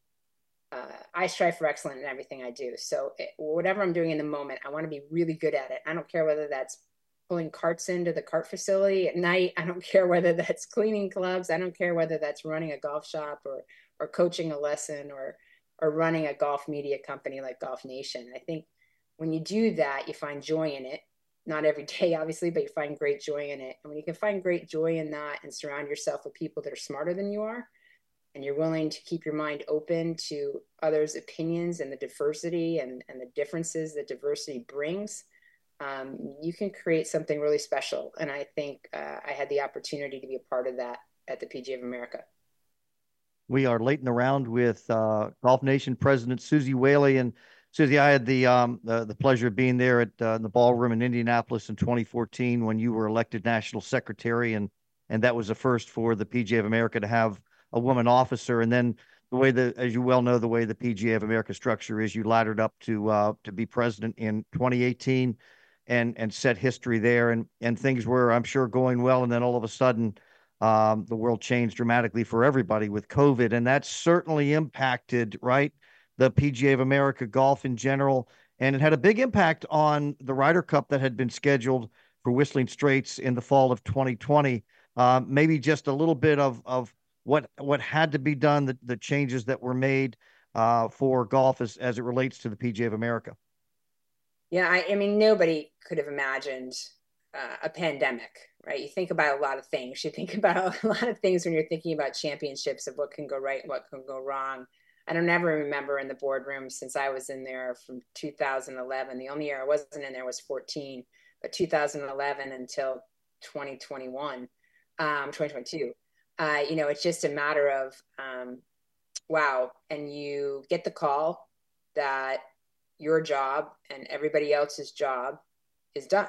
Speaker 5: Uh, I strive for excellent in everything I do. So it, whatever I'm doing in the moment, I want to be really good at it. I don't care whether that's pulling carts into the cart facility at night. I don't care whether that's cleaning clubs. I don't care whether that's running a golf shop or or coaching a lesson or or running a golf media company like Golf Nation. I think when you do that, you find joy in it. Not every day, obviously, but you find great joy in it. And when you can find great joy in that and surround yourself with people that are smarter than you are, and you're willing to keep your mind open to others' opinions and the diversity and, and the differences that diversity brings, um, you can create something really special. And I think uh, I had the opportunity to be a part of that at the P G A of America.
Speaker 2: We are late in the round with uh, Golf Nation President Suzy Whaley. And Suzy, I had the um, the, the pleasure of being there at uh, the ballroom in Indianapolis in twenty fourteen when you were elected national secretary, and and that was the first for the P G A of America to have a woman officer. And then the way that, as you well know, the way the P G A of America structure is, you laddered up to uh, to be president in twenty eighteen, and and set history there, and and things were, I'm sure, going well, and then all of a sudden, Um, the world changed dramatically for everybody with COVID, and that certainly impacted, right, the P G A of America, golf in general, and it had a big impact on the Ryder Cup that had been scheduled for Whistling Straits in the fall of twenty twenty. Uh, maybe just a little bit of of what what had to be done, the, the changes that were made uh, for golf as, as it relates to the P G A of America.
Speaker 5: Yeah, I, I mean, nobody could have imagined uh, a pandemic. Right. You think about a lot of things. You think about a lot of things when you're thinking about championships of what can go right and what can go wrong. I don't ever remember in the boardroom since I was in there from two thousand eleven. The only year I wasn't in there was fourteen, but two thousand eleven until twenty twenty-one, um, twenty twenty-two. Uh, you know, it's just a matter of, um, wow. And you get the call that your job and everybody else's job is done.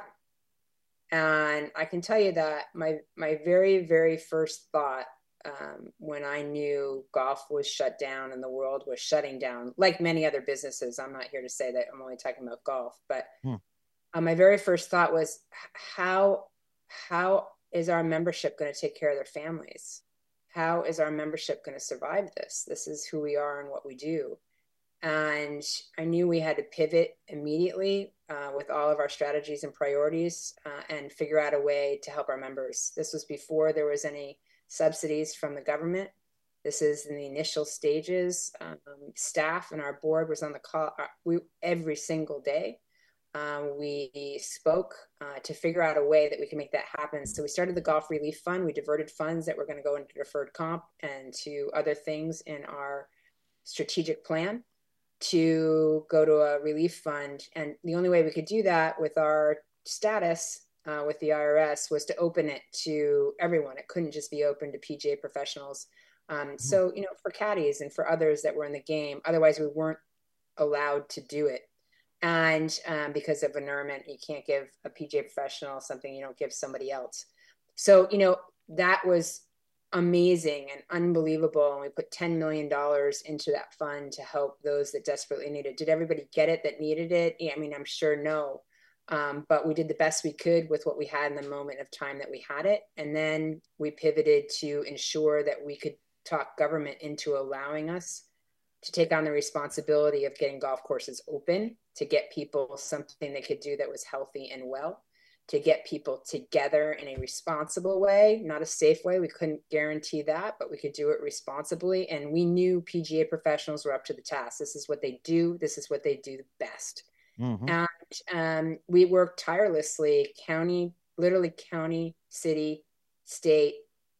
Speaker 5: And I can tell you that my my very, very first thought um, when I knew golf was shut down and the world was shutting down, like many other businesses, I'm not here to say that I'm only talking about golf, but hmm. uh, my very first thought was, how, how is our membership going to take care of their families? How is our membership going to survive this? This is who we are and what we do. And I knew we had to pivot immediately uh, with all of our strategies and priorities uh, and figure out a way to help our members. This was before there was any subsidies from the government. This is in the initial stages. Um, staff and our board was on the call we, every single day. Um, we spoke uh, to figure out a way that we can make that happen. So we started the Golf Relief Fund. We diverted funds that were going to go into deferred comp and to other things in our strategic plan to go to a relief fund. And the only way we could do that with our status uh, with the I R S was to open it to everyone. It couldn't just be open to P G A professionals. Um, mm-hmm. So, you know, for caddies and for others that were in the game, otherwise we weren't allowed to do it. And um, because of inurement, you can't give a P G A professional something you don't give somebody else. So, you know, that was amazing and unbelievable. And we put ten million dollars into that fund to help those that desperately need it. Did everybody get it that needed it? Yeah, I mean, I'm sure no. Um, but we did the best we could with what we had in the moment of time that we had it. And then we pivoted to ensure that we could talk government into allowing us to take on the responsibility of getting golf courses open, to get people something they could do that was healthy and well, to get people together in a responsible way, not a safe way. We couldn't guarantee that, but we could do it responsibly. And we knew P G A professionals were up to the task. This is what they do. This is what they do best. Mm-hmm. And um, we worked tirelessly, county, literally county, city, state,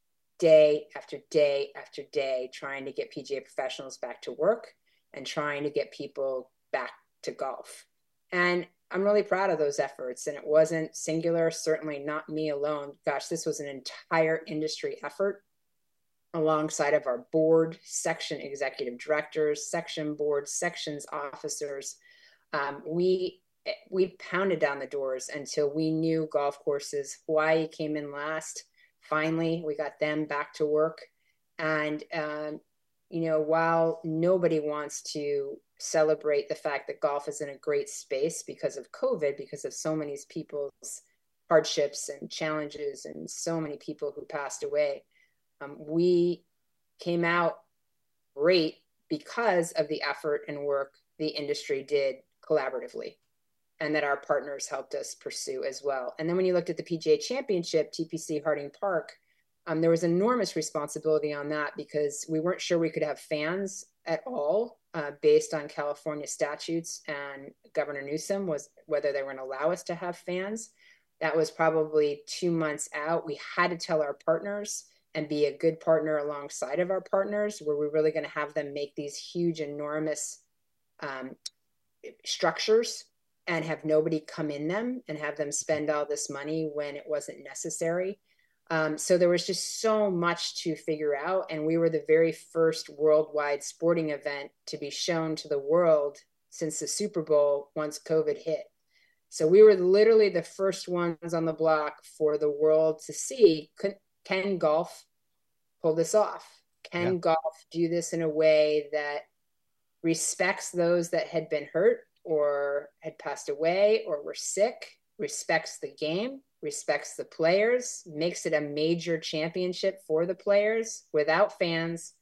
Speaker 5: day after day after day, trying to get P G A professionals back to work and trying to get people back to golf. And I'm really proud of those efforts. And it wasn't singular, certainly not me alone. Gosh, this was an entire industry effort alongside of our board, section executive directors, section boards, sections officers. Um, we we pounded down the doors until we knew golf courses. Hawaii came in last. Finally, we got them back to work. And, um, you know, while nobody wants to celebrate the fact that golf is in a great space because of COVID, because of so many people's hardships and challenges and so many people who passed away, um, we came out great because of the effort and work the industry did collaboratively, and that our partners helped us pursue as well. And then when you looked at the P G A Championship, T P C Harding Park, um, there was enormous responsibility on that because we weren't sure we could have fans at all uh, based on California statutes, and Governor Newsom was whether they were going to allow us to have fans. That was probably two months out. We had to tell our partners and be a good partner alongside of our partners. Were we really going to have them make these huge, enormous um, structures and have nobody come in them and have them spend all this money when it wasn't necessary? Um, so there was just so much to figure out. And we were the very first worldwide sporting event to be shown to the world since the Super Bowl once COVID hit. So we were literally the first ones on the block for the world to see, can, can golf pull this off? Can yeah. golf do this in a way that respects those that had been hurt or had passed away or were sick, respects the game, respects the players, makes it a major championship for the players without fans,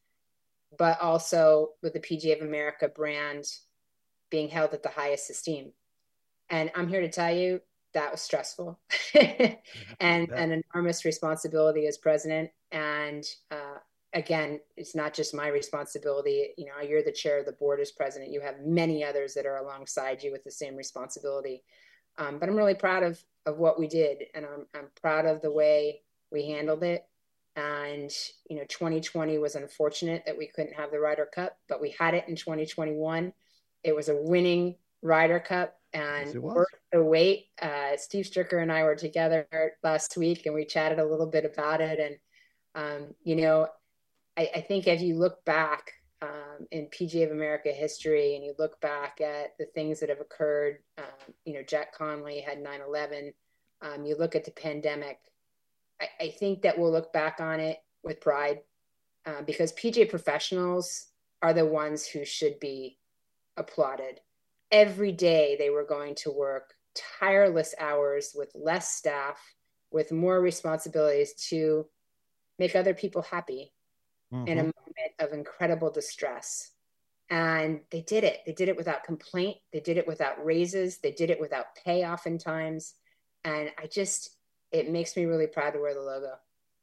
Speaker 5: but also with the P G A of America brand being held at the highest esteem. And I'm here to tell you that was stressful and an enormous responsibility as president. And uh, again, it's not just my responsibility. You know, you're the chair of the board as president. You have many others that are alongside you with the same responsibility. Um, but I'm really proud of, of what we did. And I'm, I'm proud of the way we handled it. And, you know, twenty twenty was unfortunate that we couldn't have the Ryder Cup, but we had it in twenty twenty-one. It was a winning Ryder Cup and yes, worth the wait. Uh, Steve Stricker and I were together last week and we chatted a little bit about it. And, um, you know, I, I think if you look back um, in P G A of America history and you look back at the things that have occurred, um, you know, Jack Conley had nine eleven, um, you look at the pandemic, I, I think that we'll look back on it with pride uh, because P G A professionals are the ones who should be applauded. Every day they were going to work tireless hours with less staff, with more responsibilities to make other people happy. Mm-hmm. In a moment of incredible distress. And they did it. They did it without complaint. They did it without raises. They did it without pay oftentimes. And I just, it makes me really proud to wear the logo.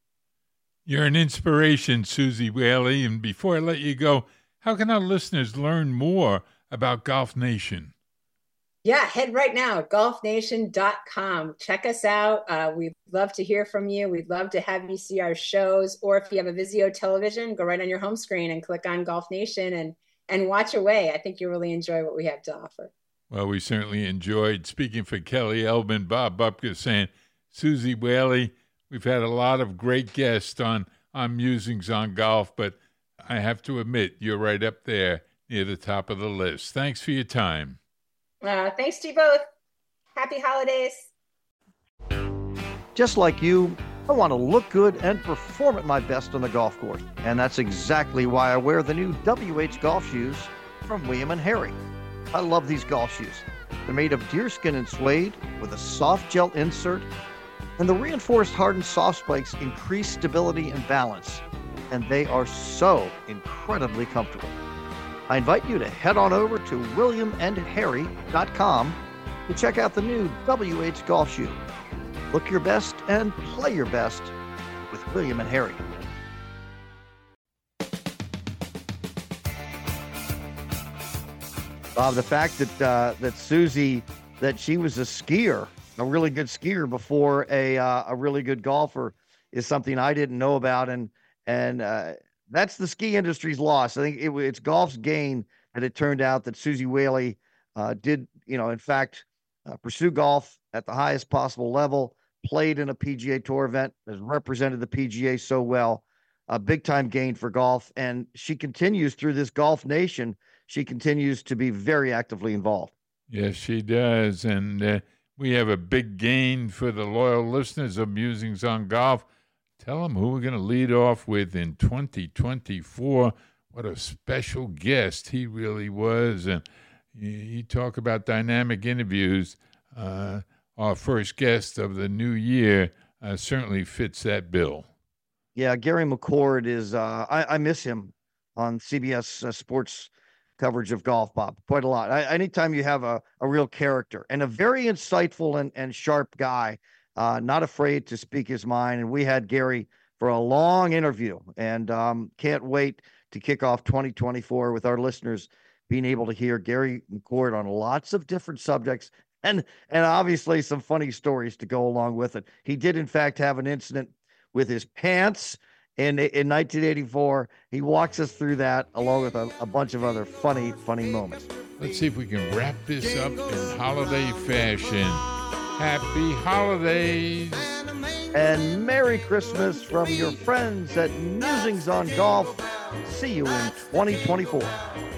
Speaker 3: You're an inspiration, Suzy Whaley. And before I let you go, how can our listeners learn more about Golf Nation?
Speaker 5: Yeah, head right now, golf nation dot com. Check us out. Uh, we'd love to hear from you. We'd love to have you see our shows. Or if you have a Vizio television, go right on your home screen and click on Golf Nation and, and watch away. I think you'll really enjoy what we have to offer.
Speaker 3: Well, we certainly enjoyed speaking for Kelly Elbin, Bob Bupka saying, Suzy Whaley, we've had a lot of great guests on, on Musings on Golf, but I have to admit, you're right up there near the top of the list. Thanks for your time.
Speaker 5: Uh, thanks to you both. Happy holidays.
Speaker 2: Just like you, I want to look good and perform at my best on the golf course. And that's exactly why I wear the new W H golf shoes from William and Harry. I love these golf shoes. They're made of deerskin and suede with a soft gel insert, and the reinforced hardened soft spikes increase stability and balance, and they are so incredibly comfortable. I invite you to head on over to william and harry dot com to check out the new W H golf shoe. Look your best and play your best with William and Harry. Bob, the fact that uh, that Susie, that she was a skier, a really good skier before a uh, a really good golfer, is something I didn't know about, and and uh, that's the ski industry's loss. I think it, it's golf's gain that it turned out that Susie Whaley uh, did, you know, in fact, uh, pursue golf at the highest possible level, played in a P G A Tour event, has represented the P G A so well, a big time gain for golf, and she continues through this golf nation. She continues to be very actively involved.
Speaker 3: Yes, she does. And uh, we have a big gain for the loyal listeners of Musings on Golf. Tell them who we're going to lead off with in twenty twenty-four. What a special guest he really was. And you, you talk about dynamic interviews. Uh, our first guest of the new year uh, certainly fits that bill.
Speaker 2: Yeah, Gary McCord is, uh, I, I miss him on C B S uh, Sports coverage of golf, Bob, quite a lot. I, anytime you have a, a real character and a very insightful and, and sharp guy, uh, not afraid to speak his mind. And we had Gary for a long interview, and um, can't wait to kick off twenty twenty-four with our listeners being able to hear Gary McCord on lots of different subjects, and and obviously some funny stories to go along with it. He did, in fact, have an incident with his pants in in nineteen eighty-four. He walks us through that along with a, a bunch of other funny, funny moments.
Speaker 3: Let's see if we can wrap this up in holiday fashion. Happy holidays.
Speaker 2: And Merry Christmas from your friends at Musings on Golf. See you in twenty twenty-four.